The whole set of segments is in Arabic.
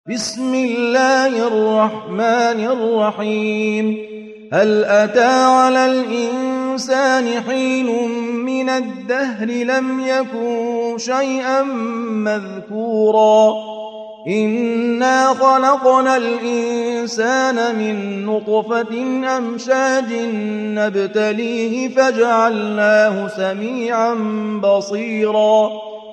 بسم الله الرحمن الرحيم. هل أتى على الإنسان حين من الدهر لم يكن شيئا مذكورا إنا خلقنا الإنسان من نطفة أمشاج نبتليه فجعلناه سميعا بصيرا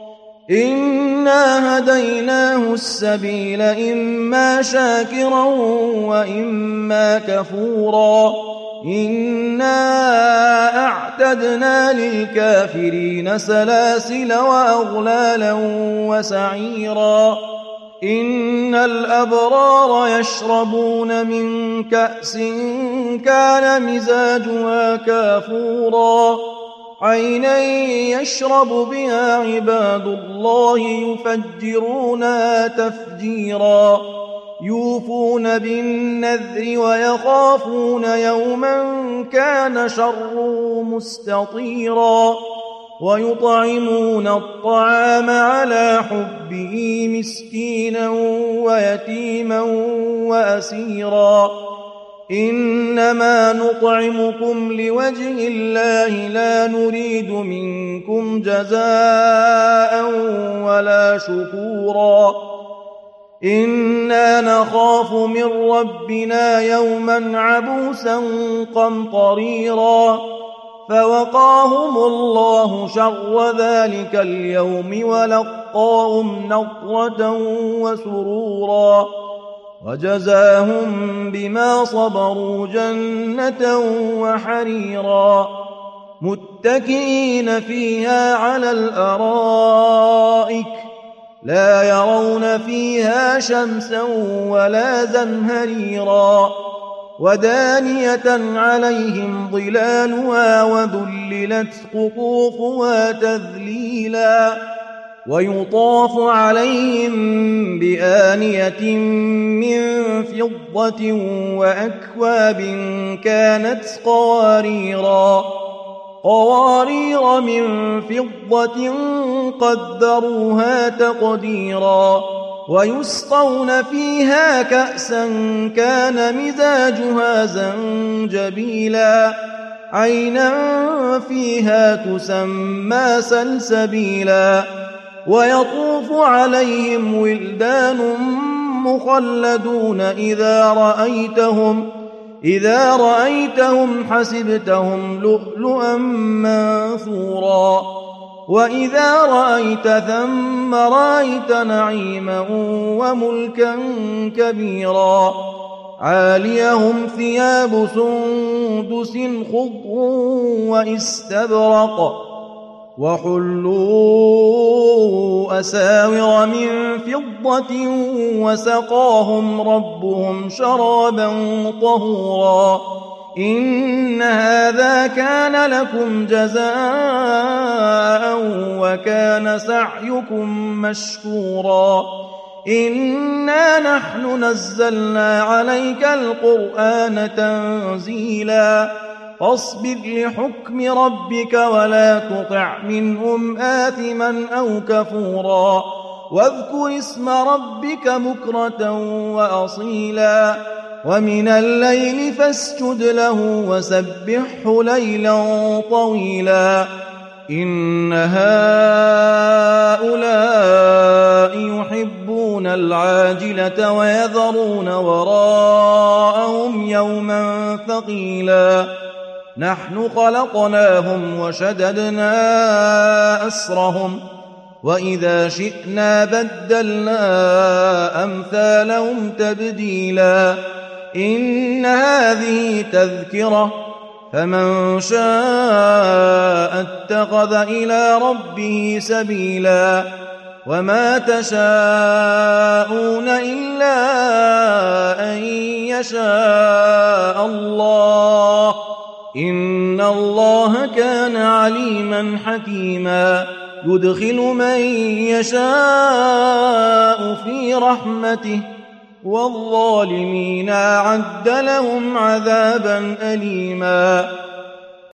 إنا هديناه السبيل إما شاكرا وإما كفورا إنا أعتدنا للكافرين سلاسل وأغلالا وسعيرا إن الأبرار يشربون من كأس كان مزاجها كافورا عينا يشرب بها عباد الله يفجرونها تفجيرا يوفون بالنذر ويخافون يوما كان شره مستطيرا ويطعمون الطعام على حبه مسكينا ويتيما وأسيرا إنما نطعمكم لوجه الله لا نريد منكم جزاء ولا شكورا إنا نخاف من ربنا يوما عبوسا قمطريرا فوقاهم الله شر ذلك اليوم ولقاهم نضرة وسرورا وجزاهم بما صبروا جنة وحريرا متكئين فيها على الأرائك لا يرون فيها شمسا ولا زمهريرا ودانية عليهم ظلالها وذللت قطوفها تذليلا ويطاف عليهم بآنية من فضة وأكواب كانت قوارير من فضة قدروها تقديرا ويسقون فيها كأسا كان مزاجها زنجبيلا عينا فيها تسمى سلسبيلا ويطوف عليهم ولدان مخلدون إذا رأيتهم حسبتهم لؤلؤا منثورا وإذا رأيت ثم رأيت نعيما وملكا كبيرا عاليهم ثياب سندس خضر واستبرق وحلوا أساور من فضة وسقاهم ربهم شرابا طهورا إن هذا كان لكم جزاء وكان سعيكم مشكورا إنا نحن نزلنا عليك القرآن تنزيلا فاصبر لحكم ربك ولا تطع منهم آثما أو كفورا واذكر اسم ربك بكرة وأصيلا ومن الليل فاسجد له وسبحه ليلا طويلا إن هؤلاء يحبون العاجلة ويذرون وراءهم يوما ثقيلا نحن خلقناهم وشددنا أسرهم وإذا شئنا بدلنا أمثالهم تبديلا إن هذه تذكرة فمن شاء اتخذ إلى ربه سبيلا وما تشاءون إلا أن يشاء الله إن الله كان عليما حكيما يدخل من يشاء في رحمته والظالمين أعد لهم عذابا أليما